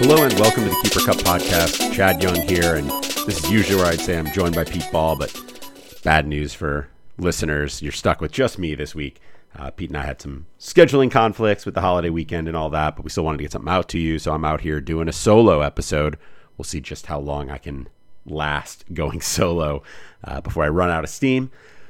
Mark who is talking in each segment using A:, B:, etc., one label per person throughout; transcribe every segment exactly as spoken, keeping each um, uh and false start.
A: Hello and welcome to the Keeper Cup podcast. Chad Young here, and this is usually where I'd say I'm joined by Pete Ball, but bad news for listeners. You're stuck with just me this week. Uh, Pete and I had some scheduling conflicts with the holiday weekend and all that, but we still wanted to get something out to you, so I'm out here doing a solo episode. We'll see just how long I can last going solo uh, before I run out of steam.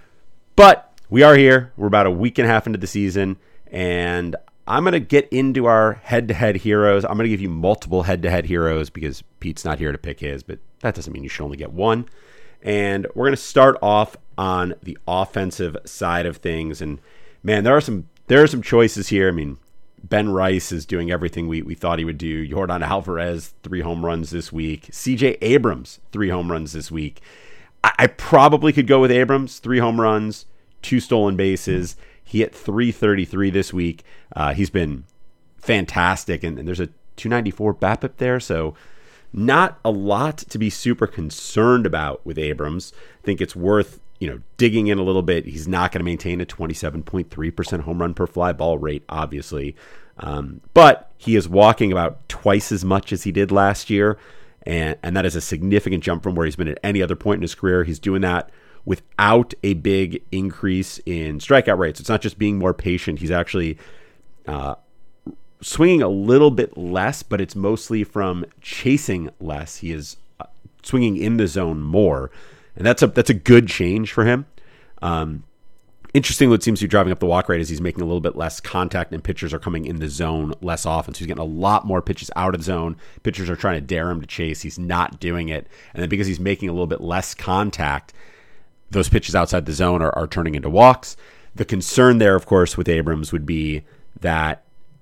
A: But we are here. We're about a week and a half into the season, and I'm going to get into our head-to-head heroes. I'm going to give you multiple head-to-head heroes because Pete's not here to pick his, but that doesn't mean you should only get one. And we're going to start off on the offensive side of things. And man, there are some there are some choices here. I mean, Ben Rice is doing everything we, we thought he would do. Yordan Alvarez, three home runs this week. C J Abrams, three home runs this week. I, I probably could go with Abrams, three home runs, two stolen bases. He hit three thirty-three this week. Uh, he's been fantastic, and, and there's a two ninety-four BABIP there, so not a lot to be super concerned about with Abrams. I think it's worth you know digging in a little bit. He's not going to maintain a twenty-seven point three percent home run per fly ball rate, obviously, um, but he is walking about twice as much as he did last year, and and that is a significant jump from where he's been at any other point in his career. He's doing that without a big increase in strikeout rates. It's not just being more patient. He's actually uh, swinging a little bit less, but it's mostly from chasing less. He is uh, swinging in the zone more, and that's a that's a good change for him. Um, interesting, what seems to be driving up the walk rate is he's making a little bit less contact, and pitchers are coming in the zone less often. So he's getting a lot more pitches out of the zone. Pitchers are trying to dare him to chase. He's not doing it, and then because he's making a little bit less contact, those pitches outside the zone are, are turning into walks. The concern there, of course, with Abrams would be that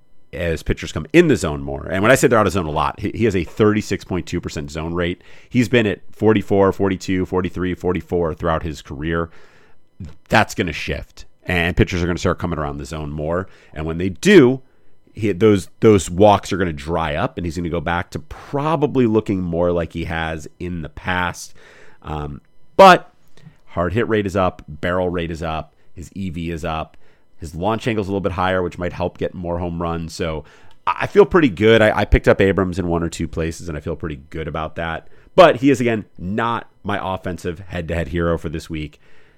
A: as pitchers come in the zone more, and when I say they're out of zone a lot, he, he has a thirty-six point two percent zone rate. He's been at forty-four, forty-two, forty-three, forty-four throughout his career. That's going to shift, and pitchers are going to start coming around the zone more. And when they do, he, those those walks are going to dry up, and he's going to go back to probably looking more like he has in the past. Um, but hard hit rate is up, barrel rate is up, his E V is up, his launch angle is a little bit higher, which might help get more home runs. So I feel pretty good. I, I picked up Abrams in one or two places, and I feel pretty good about that. But he is, again, not my offensive head-to-head hero for this week.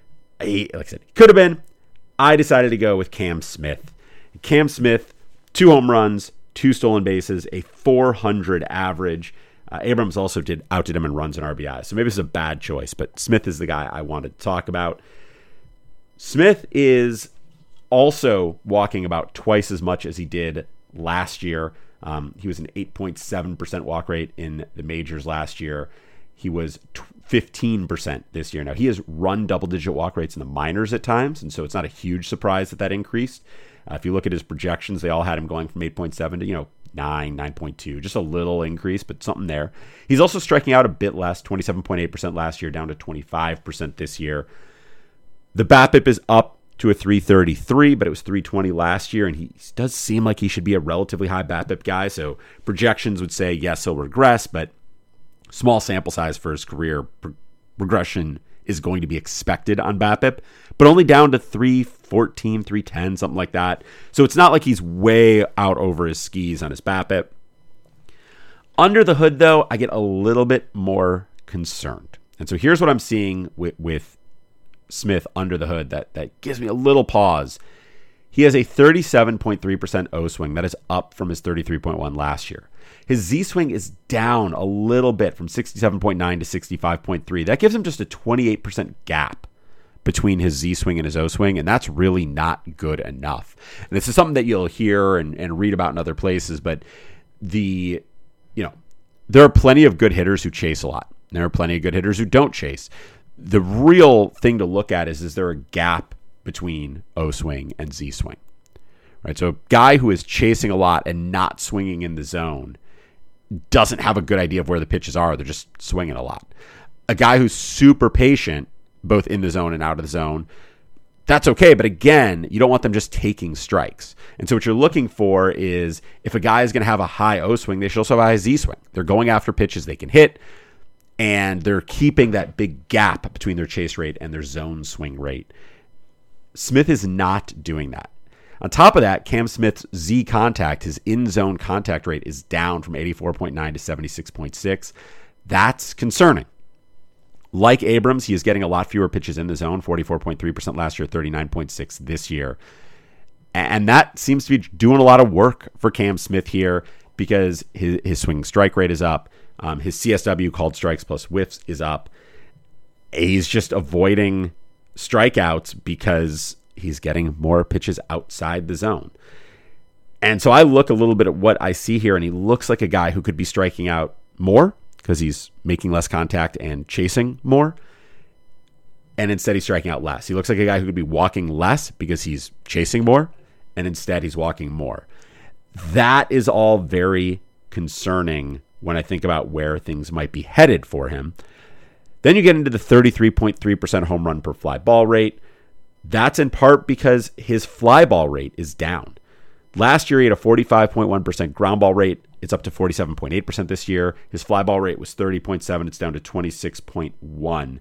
A: He, like I said, could have been. I decided to go with Cam Smith. Cam Smith, two home runs, two stolen bases, a four hundred average. Uh, Abrams also did outdid him in runs and R B I, so maybe this is a bad choice, but Smith is the guy I wanted to talk about. Smith is also walking about twice as much as he did last year. Um, he was an eight point seven percent walk rate in the majors last year. He was fifteen percent this year. Now, he has run double-digit walk rates in the minors at times, and so it's not a huge surprise that that increased. Uh, if you look at his projections, they all had him going from eight point seven to, you know, nine, nine point two, just a little increase, but something there. He's also striking out a bit less, twenty-seven point eight percent last year, down to twenty-five percent this year. The BABIP is up to a three thirty-three, but it was three twenty last year, and he does seem like he should be a relatively high BABIP guy, so projections would say, yes, he'll regress, but small sample size for his career, pro- regression is going to be expected on BABIP, but only down to three fourteen, three ten, something like that. So it's not like he's way out over his skis on his BABIP. Under the hood, though, I get a little bit more concerned. And so here's what I'm seeing with, with Smith under the hood that, that gives me a little pause. He has a thirty-seven point three percent O-swing. That is up from his thirty-three point one last year. His Z-swing is down a little bit from sixty-seven point nine to sixty-five point three. That gives him just a twenty-eight percent gap between his Z-swing and his O-swing, and that's really not good enough. And this is something that you'll hear and, and read about in other places, but the, you know, there are plenty of good hitters who chase a lot. There are plenty of good hitters who don't chase. The real thing to look at is, is there a gap between O-swing and Z-swing? Right? So a guy who is chasing a lot and not swinging in the zone doesn't have a good idea of where the pitches are. They're just swinging a lot. A guy who's super patient, both in the zone and out of the zone, that's okay. But again, you don't want them just taking strikes. And so what you're looking for is, if a guy is going to have a high O swing, they should also have a high Z swing. They're going after pitches they can hit, and they're keeping that big gap between their chase rate and their zone swing rate. Smith is not doing that. On top of that, Cam Smith's Z contact, his in-zone contact rate, is down from eighty-four point nine to seventy-six point six. That's concerning. Like Abrams, he is getting a lot fewer pitches in the zone, forty-four point three percent last year, thirty-nine point six this year. And that seems to be doing a lot of work for Cam Smith here because his, his swing strike rate is up. Um, his C S W, called strikes plus whiffs, is up. He's just avoiding strikeouts because he's getting more pitches outside the zone. And so I look a little bit at what I see here, and he looks like a guy who could be striking out more because he's making less contact and chasing more. And instead he's striking out less. He looks like a guy who could be walking less because he's chasing more, and instead he's walking more. That is all very concerning when I think about where things might be headed for him. Then you get into the thirty-three point three percent home run per fly ball rate. That's in part because his fly ball rate is down. Last year, he had a forty-five point one percent ground ball rate. It's up to forty-seven point eight percent this year. His fly ball rate was thirty point seven. It's down to twenty-six point one.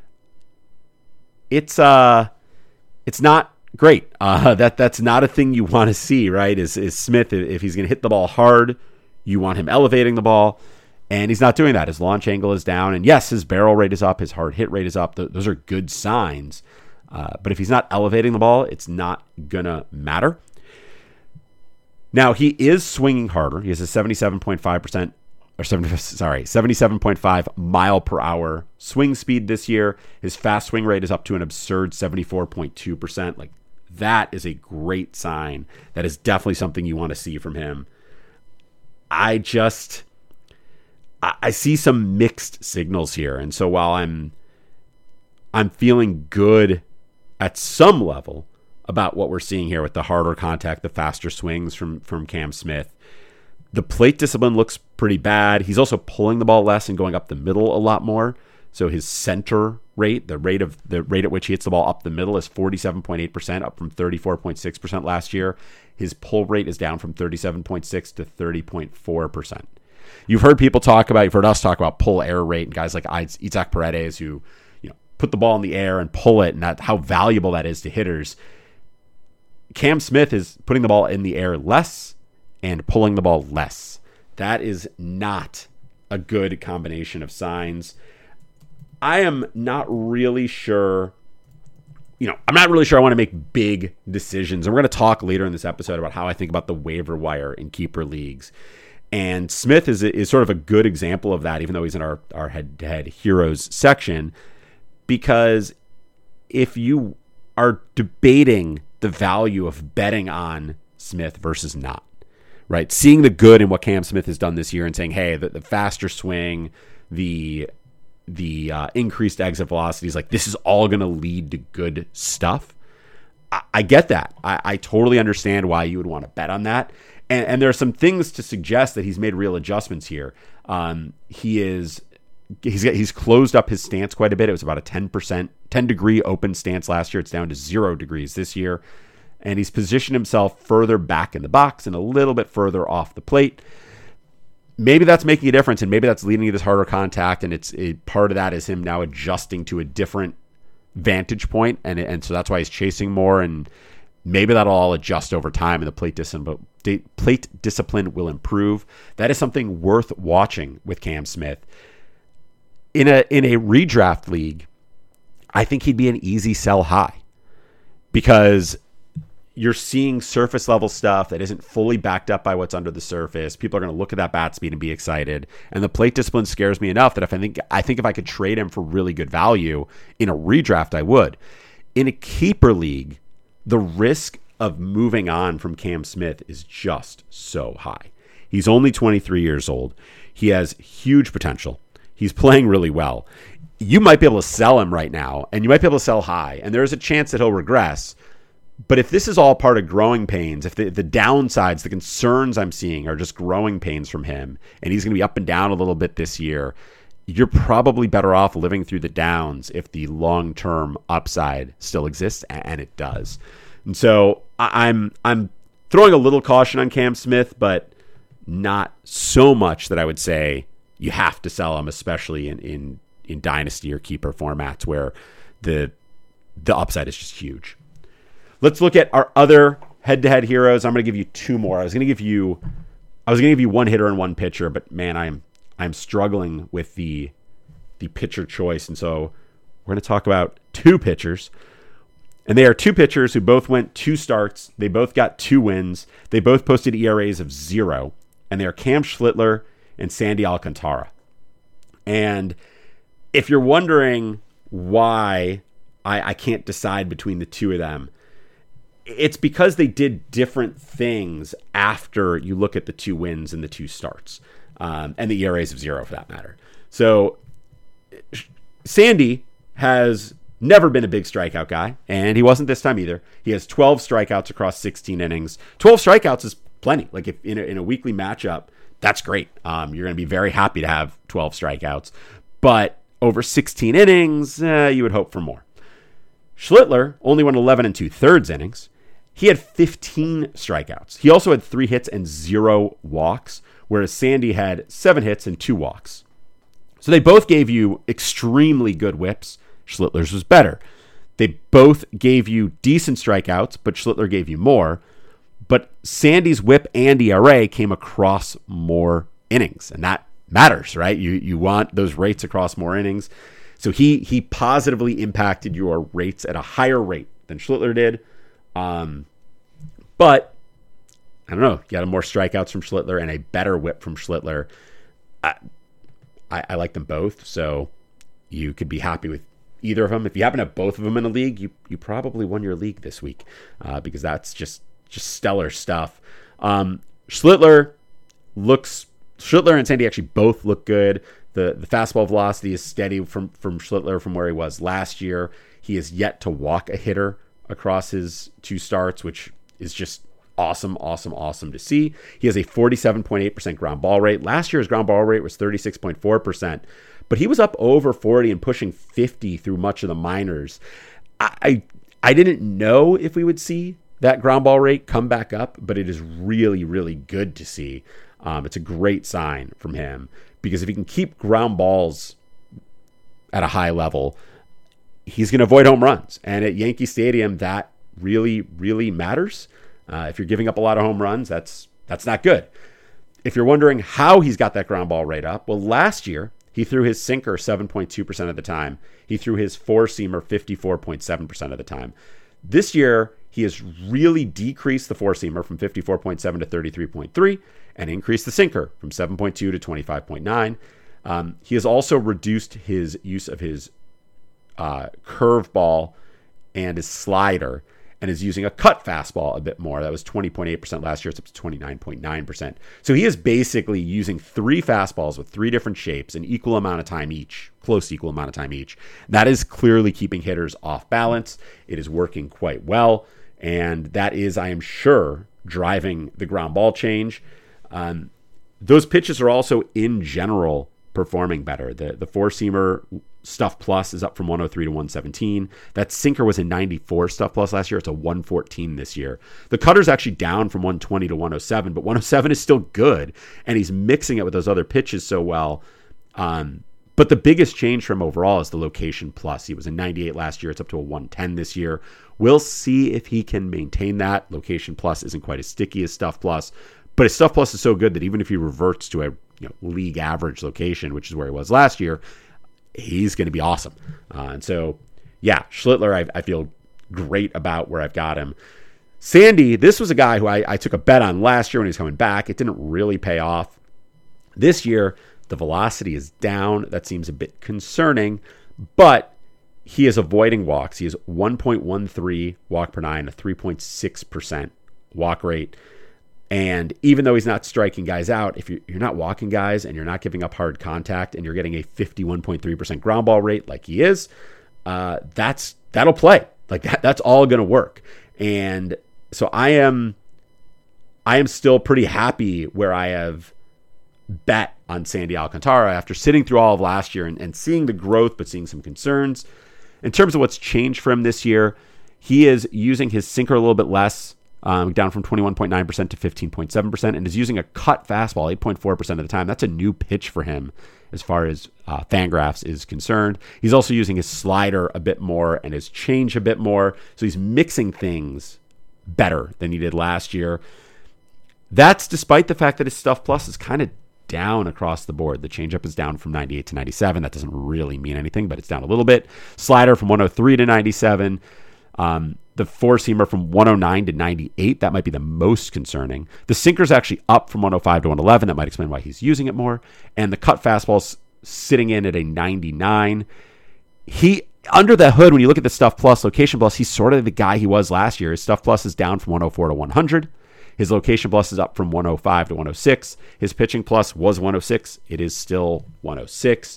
A: It's uh, it's not great. Uh, that that's not a thing you want to see, right? Is is Smith, if he's going to hit the ball hard, you want him elevating the ball, and he's not doing that. His launch angle is down, and yes, his barrel rate is up. His hard hit rate is up. Th- those are good signs. Uh, but if he's not elevating the ball, it's not gonna matter. Now, he is swinging harder. He has a seventy-seven point five percent, or seventy, sorry, seventy-seven point five mile per hour swing speed this year. His fast swing rate is up to an absurd seventy-four point two percent. Like, that is a great sign. That is definitely something you want to see from him. I just, I, I see some mixed signals here. And so while I'm, I'm feeling good at some level about what we're seeing here with the harder contact, the faster swings from, from Cam Smith, the plate discipline looks pretty bad. He's also pulling the ball less and going up the middle a lot more. So his center rate, the rate of the rate at which he hits the ball up the middle, is forty-seven point eight percent, up from thirty-four point six percent last year. His pull rate is down from thirty-seven point six to thirty point four percent. You've heard people talk about, you've heard us talk about pull error rate, and guys like Isaac Paredes who, you know, put the ball in the air and pull it, and that, how valuable that is to hitters. Cam Smith is putting the ball in the air less and pulling the ball less. That is not a good combination of signs. I am not really sure, you know, I'm not really sure I want to make big decisions. And we're going to talk later in this episode about how I think about the waiver wire in keeper leagues. And Smith is, is sort of a good example of that, even though he's in our, our head-to-head heroes section, because if you are debating the value of betting on Smith versus not, right? Seeing the good in what Cam Smith has done this year and saying, hey, the, the faster swing, the the uh, increased exit velocities, like this is all going to lead to good stuff. I, I get that. I, I totally understand why you would want to bet on that. And, and there are some things to suggest that he's made real adjustments here. Um, he is he's he's closed up his stance quite a bit. It was about a ten percent, ten degree open stance last year. It's down to zero degrees this year. And he's positioned himself further back in the box and a little bit further off the plate. Maybe that's making a difference, and maybe that's leading to this harder contact, and it's a part of that is him now adjusting to a different vantage point, and and so that's why he's chasing more, and maybe that'll all adjust over time, and the plate discipline, plate discipline will improve. That is something worth watching with Cam Smith. In a in a redraft league, I think he'd be an easy sell high because you're seeing surface level stuff that isn't fully backed up by what's under the surface. People are going to look at that bat speed and be excited. And the plate discipline scares me enough that if I think I think if I could trade him for really good value in a redraft, I would. In a keeper league, the risk of moving on from Cam Smith is just so high. He's only twenty-three years old. He has huge potential. He's playing really well. You might be able to sell him right now, and you might be able to sell high, and there's a chance that he'll regress. But if this is all part of growing pains, if the, the downsides, the concerns I'm seeing are just growing pains from him, and he's going to be up and down a little bit this year, you're probably better off living through the downs if the long-term upside still exists, and it does. And so I'm I'm throwing a little caution on Cam Smith, but not so much that I would say you have to sell him, especially in in, in dynasty or keeper formats where the the upside is just huge. Let's look at our other head-to-head heroes, I'm going to give you two more. I was going to give you, I was going to give you one hitter and one pitcher, but man, I'm I'm struggling with the the pitcher choice, and so we're going to talk about two pitchers. And they are two pitchers who both went two starts. They both got two wins. They both posted E R As of zero. And they are Cam Schlittler and Sandy Alcantara. And if you're wondering why I, I can't decide between the two of them, it's because they did different things after you look at the two wins and the two starts. Um, and the E R As of zero, for that matter. So Sandy has never been a big strikeout guy, and he wasn't this time either. He has twelve strikeouts across sixteen innings. twelve strikeouts is plenty. Like if in a, in a weekly matchup, that's great. Um, you're going to be very happy to have twelve strikeouts. But over sixteen innings, uh, you would hope for more. Schlittler only went eleven and two-thirds innings. He had fifteen strikeouts. He also had three hits and zero walks, whereas Sandy had seven hits and two walks. So they both gave you extremely good whips. Schlittler's was better. They both gave you decent strikeouts, but Schlittler gave you more. But Sandy's whip and E R A came across more innings, and that matters, right? You you want those rates across more innings. So he he positively impacted your rates at a higher rate than Schlittler did. Um, but I don't know. You got more strikeouts from Schlittler and a better whip from Schlittler. I, I, I like them both, so you could be happy with either of them. If you happen to have both of them in a league, you you probably won your league this week uh, because that's just just stellar stuff. Um, Schlittler looks Schlittler and Sandy actually both look good. The the fastball velocity is steady from from Schlittler from where he was last year. He is yet to walk a hitter across his two starts, which is just awesome, awesome, awesome to see. He has a forty-seven point eight percent ground ball rate. Last year's ground ball rate was thirty-six point four percent. But he was up over forty and pushing fifty through much of the minors. I, I I didn't know if we would see that ground ball rate come back up, but it is really, really good to see. Um, it's a great sign from him because if he can keep ground balls at a high level, he's going to avoid home runs. And at Yankee Stadium, that really, really matters. Uh, if you're giving up a lot of home runs, that's that's not good. If you're wondering how he's got that ground ball rate up, well, last year, he threw his sinker seven point two percent of the time. He threw his four-seamer fifty-four point seven percent of the time. This year, he has really decreased the four-seamer from fifty-four point seven to thirty-three point three and increased the sinker from seven point two to twenty-five point nine. Um, he has also reduced his use of his uh, curveball and his slider and is using a cut fastball a bit more. That was twenty point eight percent last year. It's up to twenty-nine point nine percent. So he is basically using three fastballs with three different shapes, an equal amount of time each, close equal amount of time each. That is clearly keeping hitters off balance. It is working quite well. And that is, I am sure, driving the ground ball change. Um, those pitches are also, in general, performing better. The, the four-seamer Stuff Plus is up from one oh three to one seventeen. That sinker was a ninety-four Stuff Plus last year. It's a one fourteen this year. The cutter's actually down from one twenty to one oh seven, but one oh seven is still good, and he's mixing it with those other pitches so well. Um, but the biggest change from overall is the Location Plus. He was a ninety-eight last year. It's up to a one ten this year. We'll see if he can maintain that. Location Plus isn't quite as sticky as Stuff Plus, but his Stuff Plus is so good that even if he reverts to a you know, league average location, which is where he was last year, he's going to be awesome. Uh, and so, yeah, Schlittler, I, I feel great about where I've got him. Sandy, this was a guy who I, I took a bet on last year when he was coming back. It didn't really pay off. This year, the velocity is down. That seems a bit concerning, but he is avoiding walks. He has one point one three walk per nine, a three point six percent walk rate. And even though he's not striking guys out, if you're not walking guys and you're not giving up hard contact and you're getting a fifty-one point three percent ground ball rate like he is, uh, that's that'll play. Like that, that's all going to work. And so I am, I am still pretty happy where I have bet on Sandy Alcantara after sitting through all of last year and, and seeing the growth, but seeing some concerns. In terms of what's changed for him this year, he is using his sinker a little bit less. Um, down from twenty-one point nine percent to fifteen point seven percent, and is using a cut fastball eight point four percent of the time. That's a new pitch for him as far as uh, Fangraphs is concerned. He's also using his slider a bit more and his change a bit more. So he's mixing things better than he did last year. That's despite the fact that his stuff plus is kind of down across the board. The changeup is down from ninety-eight to ninety-seven. That doesn't really mean anything, but it's down a little bit. Slider from one oh three to ninety-seven. Um, the four-seamer from one oh nine to ninety-eight. That might be the most concerning. The sinker's actually up from one oh five to one eleven. That might explain why he's using it more. And the cut fastball's sitting in at a ninety-nine. He, under the hood, when you look at the stuff plus, location plus, he's sort of the guy he was last year. His stuff plus is down from one oh four to one hundred. His location plus is up from one oh five to one oh six. His pitching plus was one oh six. It is still one oh six.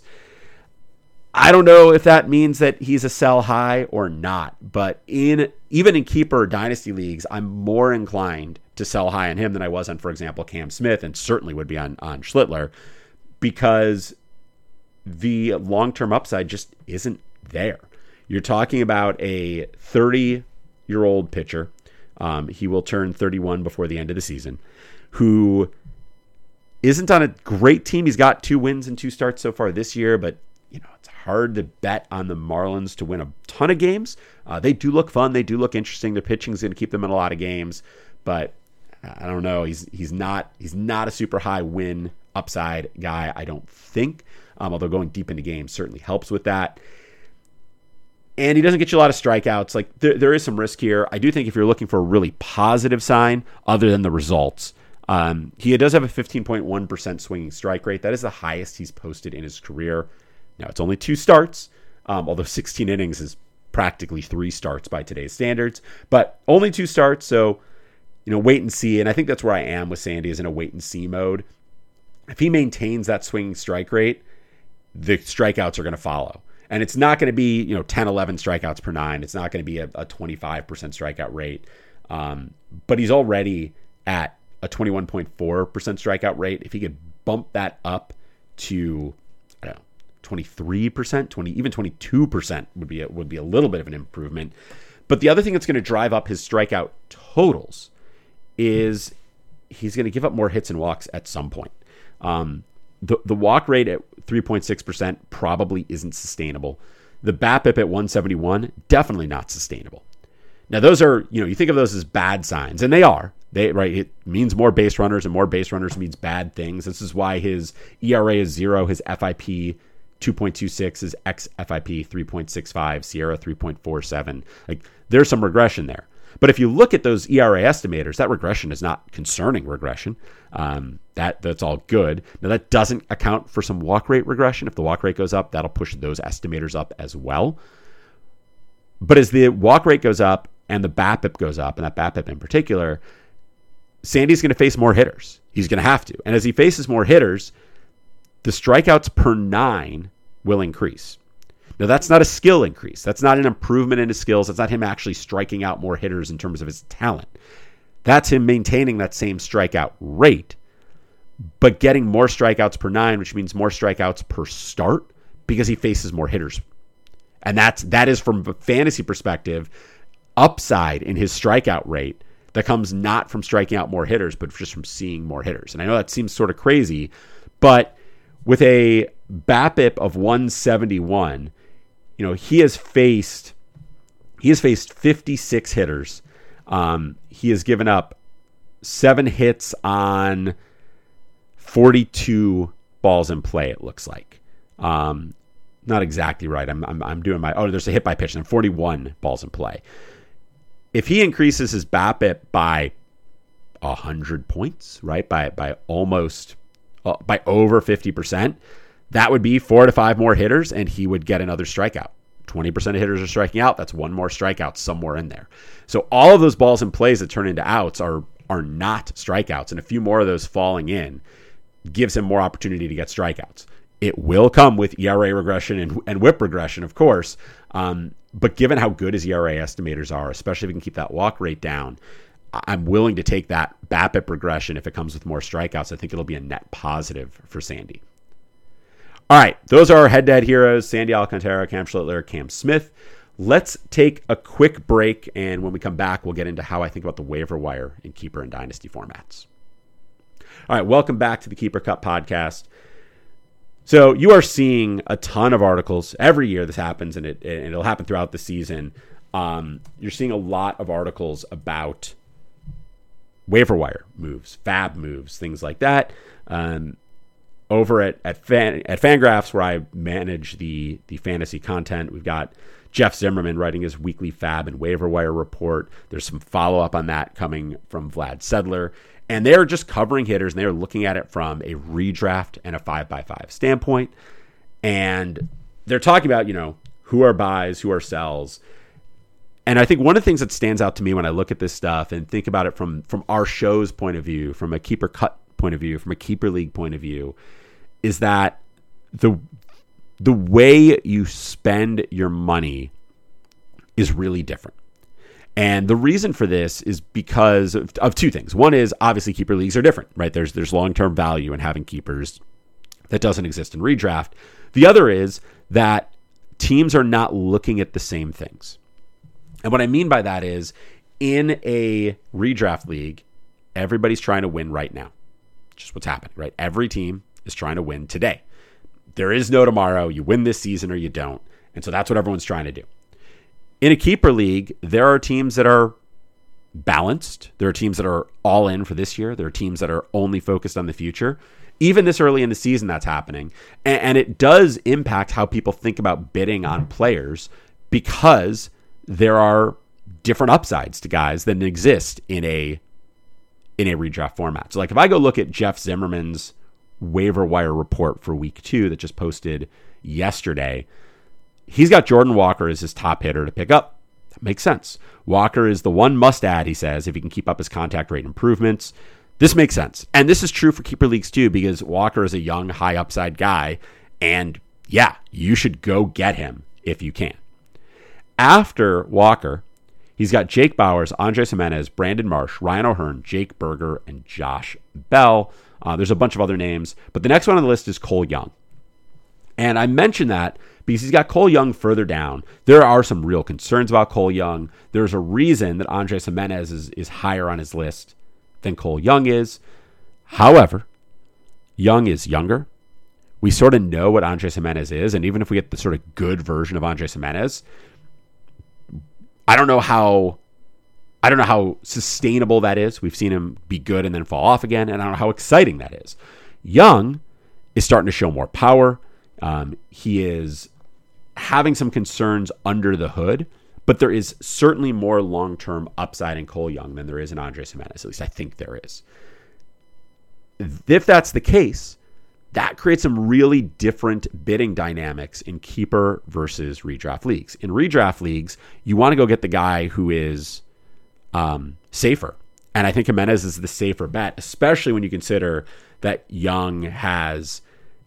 A: I don't know if that means that he's a sell high or not, but in even in keeper dynasty leagues, I'm more inclined to sell high on him than I was on, for example, Cam Smith, and certainly would be on, on Schlittler, because the long-term upside just isn't there. You're talking about a thirty-year-old pitcher. Um, he will turn thirty-one before the end of the season, who isn't on a great team. He's got two wins and two starts so far this year, but you know, it's hard to bet on the Marlins to win a ton of games. Uh, they do look fun. They do look interesting. Their pitching is going to keep them in a lot of games, but I don't know. He's he's not he's not a super high win upside guy, I don't think. Um, although going deep into games certainly helps with that. And he doesn't get you a lot of strikeouts. Like there, there is some risk here. I do think if you're looking for a really positive sign, other than the results, um, he does have a fifteen point one percent swinging strike rate. That is the highest he's posted in his career. Now it's only two starts, um, although sixteen innings is practically three starts by today's standards. But only two starts, so you know, wait and see. And I think that's where I am with Sandy, is in a wait and see mode. If he maintains that swinging strike rate, the strikeouts are going to follow. And it's not going to be, you know, ten, eleven strikeouts per nine. It's not going to be a, a twenty-five percent strikeout rate. Um, but he's already at a twenty-one point four percent strikeout rate. If he could bump that up to, I don't know, twenty-three percent, twenty, even twenty-two percent would be a, would be a little bit of an improvement. But the other thing that's going to drive up his strikeout totals is he's going to give up more hits and walks at some point. Um, The the walk rate at three point six percent probably isn't sustainable. The BABIP at one seventy-one, definitely not sustainable. Now those are, you know, you think of those as bad signs, and they are. They right, it means more base runners, and more base runners means bad things. This is why his E R A is zero, his F I P two point two six, his X F I P three point six five, Sierra three point four seven. Like there's some regression there. But if you look at those E R A estimators, that regression is not concerning regression. Um, that that's all good. Now that doesn't account for some walk rate regression. If the walk rate goes up, that'll push those estimators up as well. But as the walk rate goes up and the BABIP goes up, and that BABIP in particular, Sandy's going to face more hitters. He's going to have to. And as he faces more hitters, the strikeouts per nine will increase. Now, that's not a skill increase. That's not an improvement in his skills. That's not him actually striking out more hitters in terms of his talent. That's him maintaining that same strikeout rate, but getting more strikeouts per nine, which means more strikeouts per start, because he faces more hitters. And that's that is, from a fantasy perspective, upside in his strikeout rate that comes not from striking out more hitters, but just from seeing more hitters. And I know that seems sort of crazy, but with a BABIP of one seventy-one, you know, he has faced he has faced fifty-six hitters. Um, he has given up seven hits on forty-two balls in play, it looks like. Um, not exactly right. I'm, I'm I'm doing my oh, there's a hit by pitch and forty-one balls in play. If he increases his BABIP by a hundred points, right, by by almost uh, by over fifty percent. That would be four to five more hitters, and he would get another strikeout. twenty percent of hitters are striking out. That's one more strikeout somewhere in there. So all of those balls and plays that turn into outs are are not strikeouts, and a few more of those falling in gives him more opportunity to get strikeouts. It will come with E R A regression and, and whip regression, of course, um, but given how good his E R A estimators are, especially if we can keep that walk rate down, I'm willing to take that BABIP regression if it comes with more strikeouts. I think it'll be a net positive for Sandy. All right, those are our head-to-head heroes, Sandy Alcantara, Cam Schlittler, Cam Smith. Let's take a quick break, and when we come back, we'll get into how I think about the waiver wire in Keeper and Dynasty formats. All right, welcome back to the Keeper Cup podcast. So you are seeing a ton of articles. Every year this happens, and, it, and it'll happen throughout the season. Um, you're seeing a lot of articles about waiver wire moves, fab moves, things like that. Um, over at at, Fan, at Fangraphs, where I manage the the fantasy content, we've got Jeff Zimmerman writing his weekly fab and waiver wire report. There's some follow up on that coming from Vlad Sedler. And they're just covering hitters, and they're looking at it from a redraft and a five by five standpoint. And they're talking about, you know, who are buys, who are sells. And I think one of the things that stands out to me when I look at this stuff and think about it from, from our show's point of view, from a keeper cut point of view, from a keeper league point of view, is that the the way you spend your money is really different. And the reason for this is because of, of two things. One is obviously keeper leagues are different, right? There's there's long-term value in having keepers that doesn't exist in redraft. The other is that teams are not looking at the same things. And what I mean by that is in a redraft league, everybody's trying to win right now. Just what's happening, right? Every team is trying to win today. There is no tomorrow. You win this season or you don't. And so that's what everyone's trying to do. In a keeper league, there are teams that are balanced. There are teams that are all in for this year. There are teams that are only focused on the future. Even this early in the season, that's happening. And, and it does impact how people think about bidding on players because there are different upsides to guys than exist in a in a redraft format. So like if I go look at Jeff Zimmerman's waiver wire report for week two that just posted yesterday, he's got Jordan Walker as his top hitter to pick up. That makes sense. Walker is the one must add, he says, if he can keep up his contact rate improvements. This makes sense. And this is true for keeper leagues too, because Walker is a young, high upside guy. And yeah, you should go get him if you can. After Walker, he's got Jake Bauers, Andres Gimenez, Brandon Marsh, Ryan O'Hearn, Jake Berger, and Josh Bell. Uh, there's a bunch of other names, but the next one on the list is Cole Young. And I mention that because he's got Cole Young further down. There are some real concerns about Cole Young. There's a reason that Andres Gimenez is, is higher on his list than Cole Young is. However, Young is younger. We sort of know what Andres Gimenez is, and even if we get the sort of good version of Andres Gimenez, I don't know how I don't know how sustainable that is. We've seen him be good and then fall off again, and I don't know how exciting that is. Young is starting to show more power. Um, he is having some concerns under the hood, but there is certainly more long-term upside in Cole Young than there is in Andres Gimenez. At least I think there is. If that's the case, that creates some really different bidding dynamics in keeper versus redraft leagues. In redraft leagues, you want to go get the guy who is um, safer. And I think Gimenez is the safer bet, especially when you consider that Young has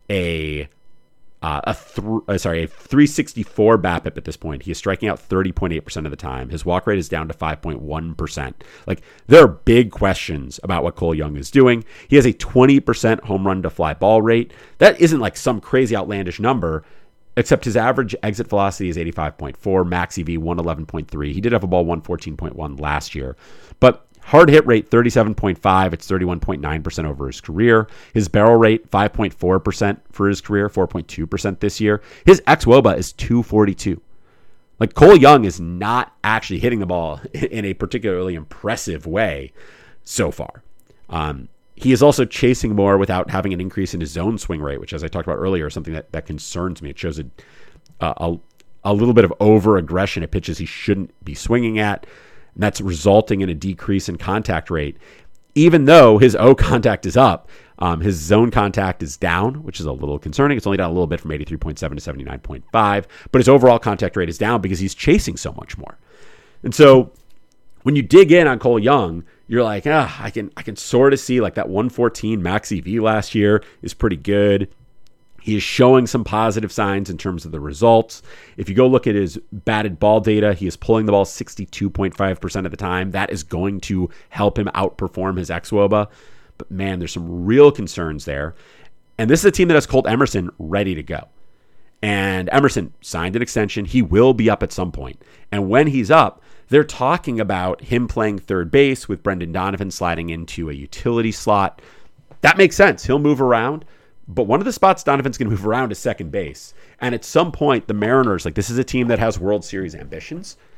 A: a uh, a th- uh, sorry a three sixty-four BABIP at this point. He is striking out thirty point eight percent of the time. His walk rate is down to five point one percent. Like, there are big questions about what Cole Young is doing. He has a twenty percent home run to fly ball rate. That isn't like some crazy outlandish number, except his average exit velocity is eighty-five point four, max E V one eleven point three. He did have a ball one fourteen point one last year. But hard hit rate thirty-seven point five. It's thirty-one point nine percent over his career. His barrel rate five point four percent for his career, four point two percent this year. His xWOBA is two forty-two. Like, Cole Young is not actually hitting the ball in a particularly impressive way so far. Um, he is also chasing more without having an increase in his zone swing rate, which, as I talked about earlier, is something that, that concerns me. It shows a, a, a little bit of over-aggression at pitches he shouldn't be swinging at. And that's resulting in a decrease in contact rate. Even though his O contact is up, um, his zone contact is down, which is a little concerning. It's only down a little bit from eighty-three point seven to seventy-nine point five. But his overall contact rate is down because he's chasing so much more. And so when you dig in on Cole Young, you're like, ah, I can I can sort of see like that one fourteen max E V last year is pretty good. He is showing some positive signs in terms of the results. If you go look at his batted ball data, he is pulling the ball sixty-two point five percent of the time. That is going to help him outperform his xWOBA. But man, there's some real concerns there. And this is a team that has Colt Emerson ready to go. And Emerson signed an extension. He will be up at some point. And when he's up, they're talking about him playing third base with Brendan Donovan sliding into a utility slot. That makes sense. He'll move around. But one of the spots Donovan's going to move around is second base. And at some point, the Mariners, like, this is a team that has World Series ambitions.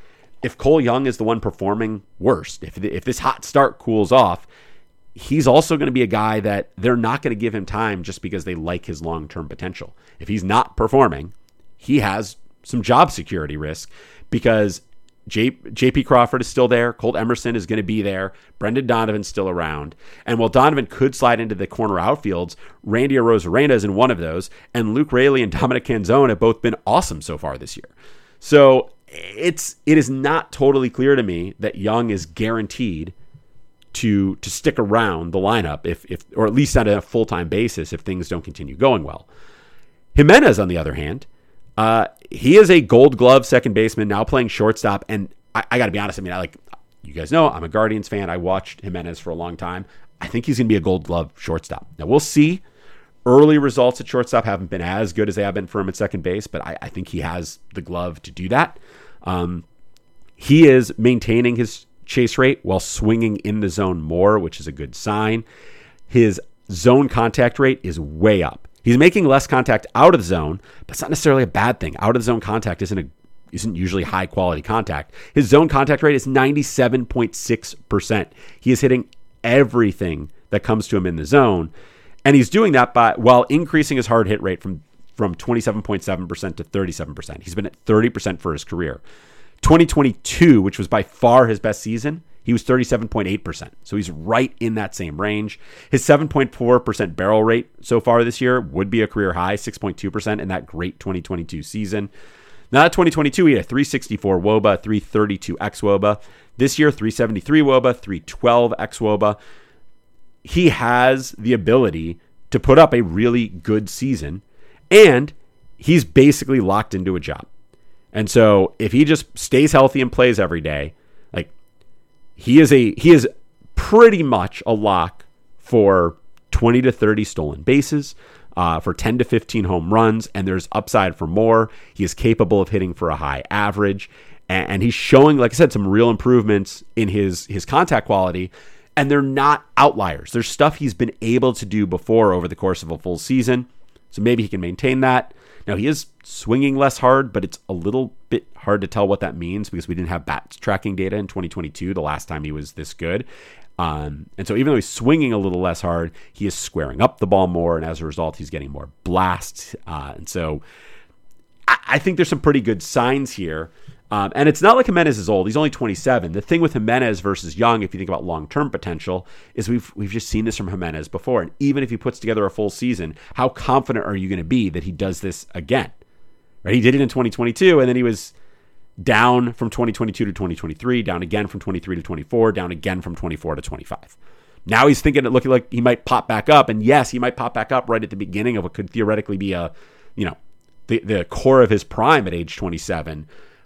A: if Cole Young is the one performing worst, if if this hot start cools off, he's also going to be a guy that they're not going to give him time just because they like his long-term potential. If he's not performing, he has some job security risk because J, J.P. Crawford is still there. Colt Emerson is going to be there. Brendan Donovan's still around. And while Donovan could slide into the corner outfields, Randy Arozarena is in one of those, and Luke Raley and Dominic Canzone have both been awesome so far this year. So it's it is not totally clear to me that Young is guaranteed to to stick around the lineup, if if or at least on a full-time basis if things don't continue going well. Jimenez, on the other hand, uh, he is a Gold Glove second baseman now playing shortstop, and I, I got to be honest. I mean, I like you guys know I'm a Guardians fan. I watched Jimenez for a long time. I think he's going to be a Gold Glove shortstop. Now we'll see. Early results at shortstop haven't been as good as they have been for him at second base, but I, I think he has the glove to do that. Um, he is maintaining his chase rate while swinging in the zone more, which is a good sign. His zone contact rate is way up. He's making less contact out of the zone, but it's not necessarily a bad thing. Out of the zone contact isn't a isn't usually high quality contact. His zone contact rate is ninety-seven point six percent. He is hitting everything that comes to him in the zone, and he's doing that by while increasing his hard hit rate from from twenty-seven point seven percent to thirty-seven percent. He's been at thirty percent for his career. twenty twenty-two, which was by far his best season, he was thirty-seven point eight percent. So he's right in that same range. His seven point four percent barrel rate so far this year would be a career high, six point two percent in that great twenty twenty-two season. Now, at twenty twenty-two, he had a three sixty-four W O B A, three thirty-two X W O B A. This year, three seventy-three W O B A, three twelve X W O B A. He has the ability to put up a really good season, and he's basically locked into a job. And so if he just stays healthy and plays every day, like he is a he is pretty much a lock for twenty to thirty stolen bases, uh, for ten to fifteen home runs, and there's upside for more. He is capable of hitting for a high average, and, and he's showing, like I said, some real improvements in his his contact quality, and they're not outliers. There's stuff he's been able to do before over the course of a full season, so maybe he can maintain that. Now, he is swinging less hard, but it's a little bit hard to tell what that means because we didn't have bat tracking data in twenty twenty-two, the last time he was this good. Um, and so even though he's swinging a little less hard, he is squaring up the ball more, and as a result, he's getting more blasts. Uh, and so I, I think there's some pretty good signs here. Um, and it's not like Jimenez is old. He's only twenty-seven. The thing with Jimenez versus Young, if you think about long-term potential, is we've we've just seen this from Jimenez before. And even if he puts together a full season, how confident are you going to be that he does this again? Right? He did it in twenty twenty-two, and then he was down from twenty twenty-two to twenty twenty-three, down again from twenty-three to twenty-four, down again from twenty-four to twenty-five. Now he's thinking it looking like he might pop back up. And yes, he might pop back up right at the beginning of what could theoretically be a, you know, the, the core of his prime at age twenty-seven.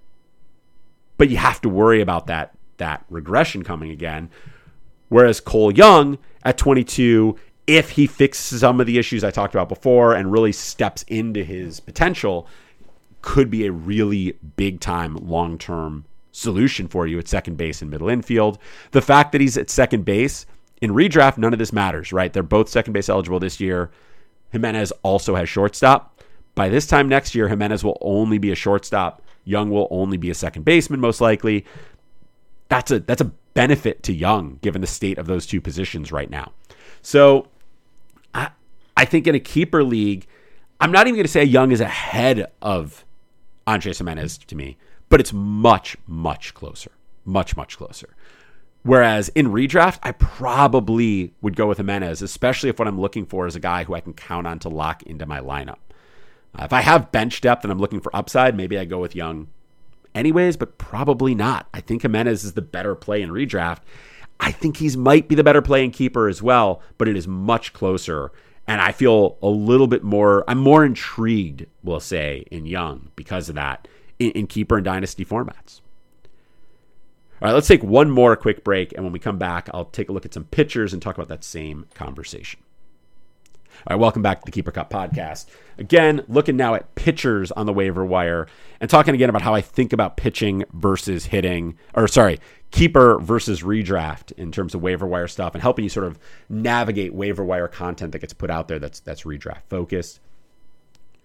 A: But you have to worry about that that regression coming again. Whereas Cole Young at twenty-two, if he fixes some of the issues I talked about before and really steps into his potential, could be a really big-time, long-term solution for you at second base and middle infield. The fact that he's at second base, in redraft, none of this matters, right? They're both second base eligible this year. Jimenez also has shortstop. By this time next year, Jimenez will only be a shortstop. Young will only be a second baseman, most likely. That's a that's a benefit to Young, given the state of those two positions right now. So I, I think in a keeper league, I'm not even going to say Young is ahead of Andrés Giménez to me, but it's much, much closer. Much, much closer. Whereas in redraft, I probably would go with Giménez, especially if what I'm looking for is a guy who I can count on to lock into my lineup. Uh, if I have bench depth and I'm looking for upside, maybe I go with Young anyways, but probably not. I think Giménez is the better play in redraft. I think he's might be the better play in keeper as well, but it is much closer. And I feel a little bit more, I'm more intrigued, we'll say, in Young because of that in, in keeper and dynasty formats. All right, let's take one more quick break. And when we come back, I'll take a look at some pitchers and talk about that same conversation. All right, welcome back to the Keeper Cup podcast. Again, looking now at pitchers on the waiver wire and talking again about how I think about pitching versus hitting, or sorry, keeper versus redraft in terms of waiver wire stuff and helping you sort of navigate waiver wire content that gets put out there that's that's redraft focused.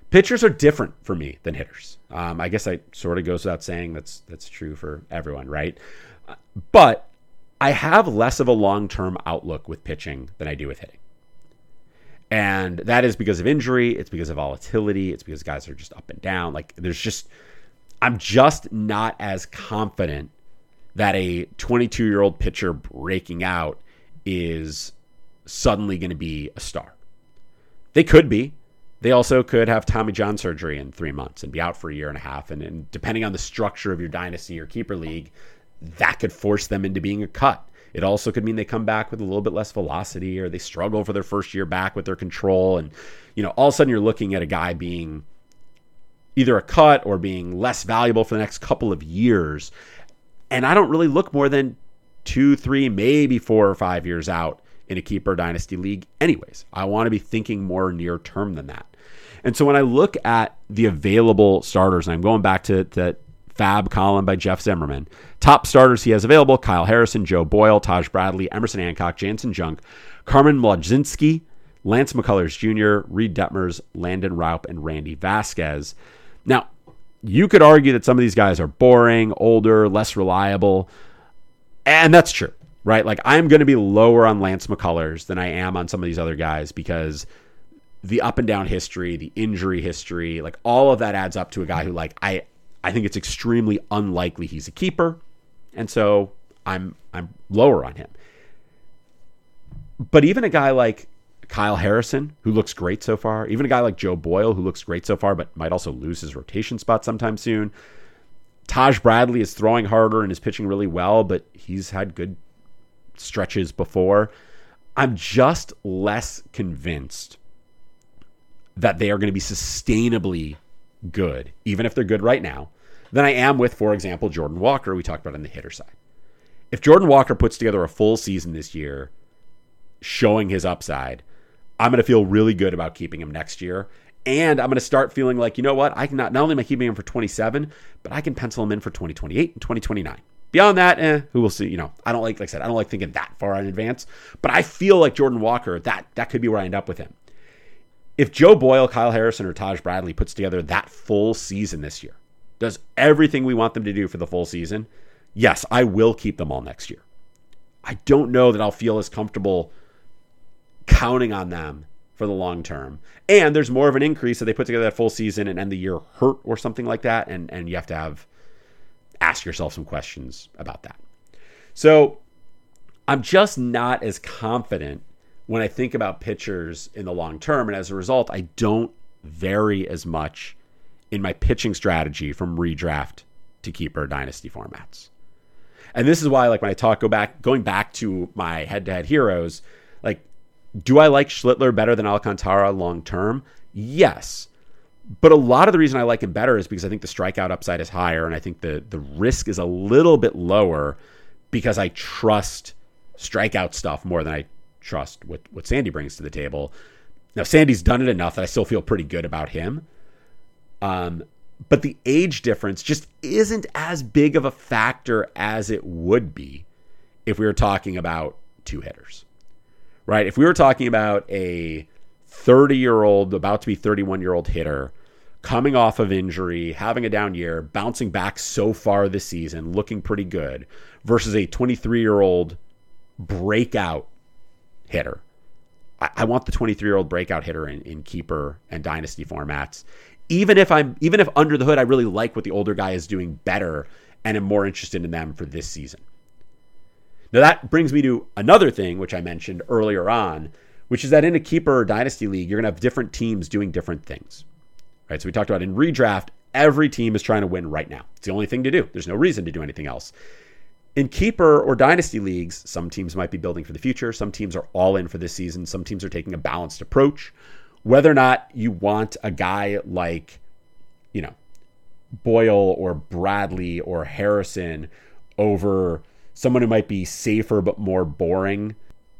A: Pitchers are different for me than hitters. Um, I guess I sort of goes without saying that's that's true for everyone, right? Uh, but I have less of a long-term outlook with pitching than I do with hitting. And that is because of injury. It's because of volatility. It's because guys are just up and down. Like there's just, I'm just not as confident that a twenty-two-year-old pitcher breaking out is suddenly going to be a star. They could be. They also could have Tommy John surgery in three months and be out for a year and a half. And, and depending on the structure of your dynasty or keeper league, that could force them into being a cut. It also could mean they come back with a little bit less velocity, or they struggle for their first year back with their control. And, you know, all of a sudden you're looking at a guy being either a cut or being less valuable for the next couple of years. And I don't really look more than two, three, maybe four or five years out in a keeper dynasty league anyways. I want to be thinking more near term than that. And so when I look at the available starters, and I'm going back to that Fab column by Jeff Zimmerman, top starters he has available: Kyle Harrison, Joe Boyle, Taj Bradley, Emerson Hancock, Jansen Junk, Carmen Mlodzinski, Lance McCullers Junior, Reed Detmers, Landon Raup, and Randy Vasquez. Now, you could argue that some of these guys are boring, older, less reliable, and that's true, right? Like I'm going to be lower on Lance McCullers than I am on some of these other guys because the up and down history, the injury history, like all of that adds up to a guy who like I I think it's extremely unlikely he's a keeper. And so I'm I'm lower on him. But even a guy like Kyle Harrison, who looks great so far, even a guy like Joe Boyle, who looks great so far, but might also lose his rotation spot sometime soon. Taj Bradley is throwing harder and is pitching really well, but he's had good stretches before. I'm just less convinced that they are going to be sustainably good, even if they're good right now, than I am with, for example, Jordan Walker, we talked about on the hitter side. If Jordan Walker puts together a full season this year, showing his upside, I'm going to feel really good about keeping him next year. And I'm going to start feeling like, you know what? I can not, not only am I keeping him for twenty-seven, but I can pencil him in for twenty twenty-eight and twenty twenty-nine. Beyond that, eh, who will see? You know, I don't like, like I said, I don't like thinking that far in advance, but I feel like Jordan Walker, that that could be where I end up with him. If Joe Boyle, Kyle Harrison, or Taj Bradley puts together that full season this year, does everything we want them to do for the full season, yes, I will keep them all next year. I don't know that I'll feel as comfortable counting on them for the long term. And there's more of an increase if they put together that full season and end the year hurt or something like that. And, and you have to have ask yourself some questions about that. So I'm just not as confident when I think about pitchers in the long term. And as a result, I don't vary as much in my pitching strategy from redraft to keeper dynasty formats. And this is why, like when I talk, go back, going back to my head-to-head heroes, like, do I like Schlittler better than Alcantara long term? Yes. But a lot of the reason I like him better is because I think the strikeout upside is higher, and I think the the risk is a little bit lower because I trust strikeout stuff more than I trust what, what Sandy brings to the table. Now, Sandy's done it enough that I still feel pretty good about him. Um, but the age difference just isn't as big of a factor as it would be if we were talking about two hitters. Right? If we were talking about a thirty-year-old, about to be thirty-one-year-old hitter coming off of injury, having a down year, bouncing back so far this season, looking pretty good, versus a twenty-three-year-old breakout hitter. I, I want the twenty-three-year-old breakout hitter in, in keeper and dynasty formats. Even if I'm, even if under the hood, I really like what the older guy is doing better and am more interested in them for this season. Now that brings me to another thing, which I mentioned earlier on, which is that in a keeper or dynasty league, you're going to have different teams doing different things, right? So we talked about in redraft, every team is trying to win right now. It's the only thing to do. There's no reason to do anything else. In keeper or dynasty leagues, some teams might be building for the future. Some teams are all in for this season. Some teams are taking a balanced approach. Whether or not you want a guy like, you know, Boyle or Bradley or Harrison over someone who might be safer but more boring.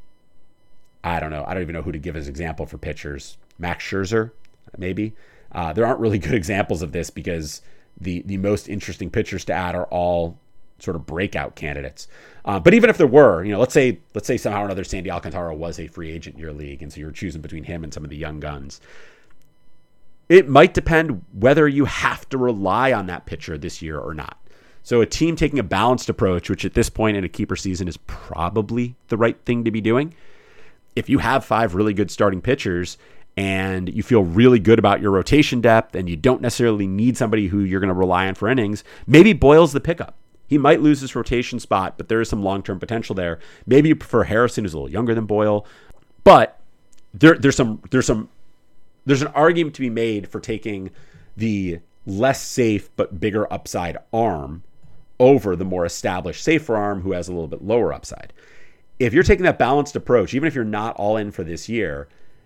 A: I don't know. I don't even know who to give as example for pitchers. Max Scherzer, maybe. Uh, there aren't really good examples of this because the the most interesting pitchers to add are all sort of breakout candidates. Uh, but even if there were, you know, let's say let's say somehow or another Sandy Alcantara was a free agent in your league, and so you're choosing between him and some of the young guns. it might depend whether you have to rely on that pitcher this year or not. So a team taking a balanced approach, which at this point in a keeper season is probably the right thing to be doing. If you have five really good starting pitchers and you feel really good about your rotation depth and you don't necessarily need somebody who you're going to rely on for innings, maybe Boyle's the pickup. He might lose his rotation spot, but there is some long-term potential there. Maybe you prefer Harrison, who's a little younger than Boyle, but there, there's some there's some there's an argument to be made for taking the less safe but bigger upside arm over the more established safer arm who has a little bit lower upside. If you're taking that balanced approach, even if you're not all in for this year,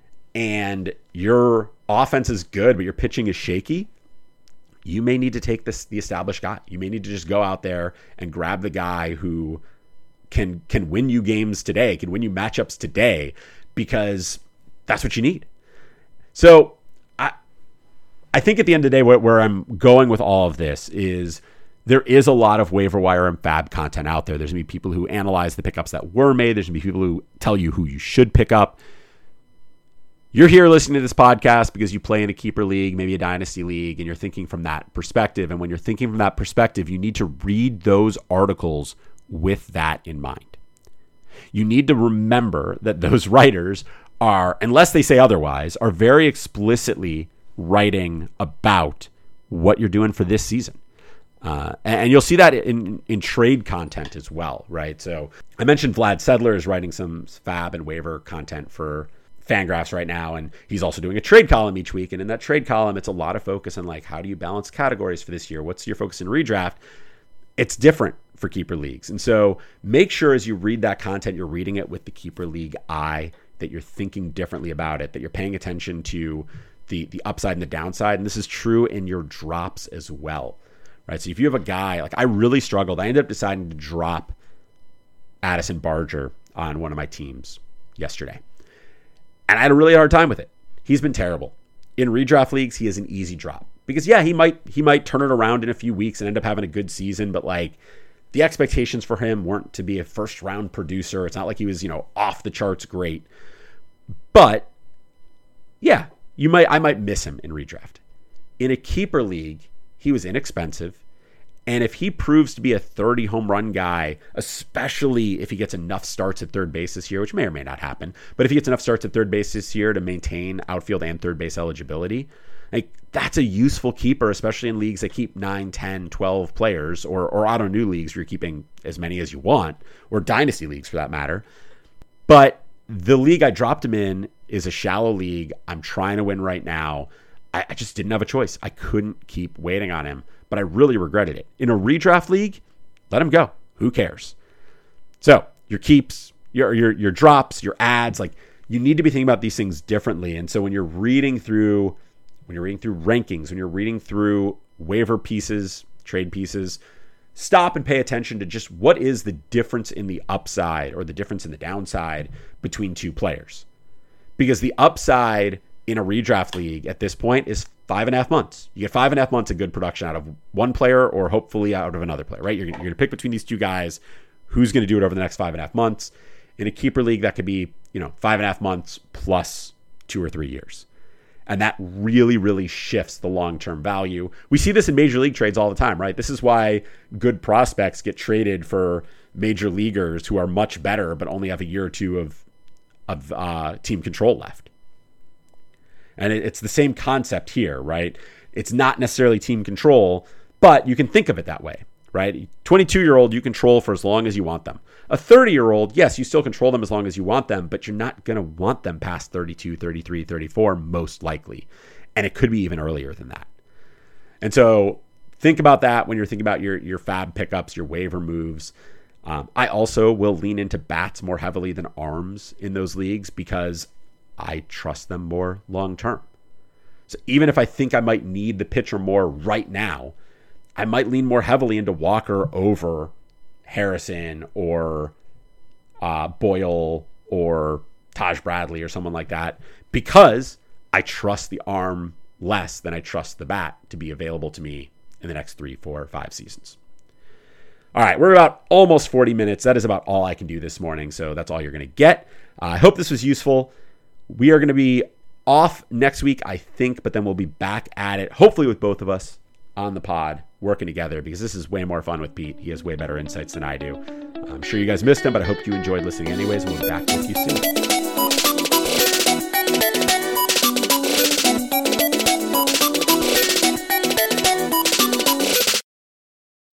A: and your offense is good but your pitching is shaky, you may need to take this the established guy. You may need to just go out there and grab the guy who can can win you games today, can win you matchups today, because that's what you need. So I I think at the end of the day, where, where I'm going with all of this is there is a lot of waiver wire and fab content out there. There's going to be people who analyze the pickups that were made. There's going to be people who tell you who you should pick up. You're here listening to this podcast because you play in a keeper league, maybe a dynasty league, and you're thinking from that perspective. And when you're thinking from that perspective, you need to read those articles with that in mind. You need to remember that those writers are, unless they say otherwise, are very explicitly writing about what you're doing for this season. Uh, and you'll see that in, in trade content as well, right? So I mentioned Vlad Sedler is writing some fab and waiver content for Fangraphs right now, and he's also doing a trade column each week. And in that trade column, it's a lot of focus on like, how do you balance categories for this year? What's your focus in redraft? It's different for keeper leagues. And so make sure as you read that content, you're reading it with the keeper league eye, that you're thinking differently about it, that you're paying attention to the, the upside and the downside. And this is true in your drops as well, right? So if you have a guy, like I really struggled, I ended up deciding to drop Addison Barger on one of my teams yesterday. And I had a really hard time with it. He's been terrible. In redraft leagues, he is an easy drop. Because yeah, he might he might turn it around in a few weeks and end up having a good season, but like the expectations for him weren't to be a first round producer. It's not like he was, you know, off the charts great. But yeah, you might I might miss him in redraft. In a keeper league, he was inexpensive. And if he proves to be a thirty home run guy, especially if he gets enough starts at third base this year, which may or may not happen, but if he gets enough starts at third base this year to maintain outfield and third base eligibility, like that's a useful keeper, especially in leagues that keep nine, ten, twelve players, or, or auto new leagues where you're keeping as many as you want, or dynasty leagues for that matter. But the league I dropped him in is a shallow league. I'm trying to win right now. I, I just didn't have a choice. I couldn't keep waiting on him. But I really regretted it. In a redraft league, let him go. Who cares? So your keeps, your your your drops, your ads, like you need to be thinking about these things differently. And so when you're reading through, when you're reading through rankings, when you're reading through waiver pieces, trade pieces, stop and pay attention to just what is the difference in the upside or the difference in the downside between two players. Because the upside in a redraft league at this point is five and a half months. You get five and a half months of good production out of one player or hopefully out of another player, right? You're, you're going to pick between these two guys. Who's going to do it over the next five and a half months? In a keeper league, that could be, you know, five and a half months plus two or three years. And that really, really shifts the long-term value. We see this in major league trades all the time, right? This is why good prospects get traded for major leaguers who are much better, but only have a year or two of, of uh, team control left. And it's the same concept here, right? It's not necessarily team control, but you can think of it that way, right? twenty-two-year-old, you control for as long as you want them. A thirty-year-old, yes, you still control them as long as you want them, but you're not going to want them past thirty-two, thirty-three, thirty-four, most likely. And it could be even earlier than that. And so think about that when you're thinking about your, your fab pickups, your waiver moves. Um, I also will lean into bats more heavily than arms in those leagues because I trust them more long-term. So even if I think I might need the pitcher more right now, I might lean more heavily into Walker over Harrison or uh, Boyle or Taj Bradley or someone like that because I trust the arm less than I trust the bat to be available to me in the next three, four, five seasons. All right, we're about almost forty minutes. That is about all I can do this morning, so that's all you're going to get. Uh, I hope this was useful. We are going to be off next week, I think, but then we'll be back at it, hopefully with both of us on the pod working together, because this is way more fun with Pete. He has way better insights than I do. I'm sure you guys missed him, but I hope you enjoyed listening anyways. We'll be back with you soon.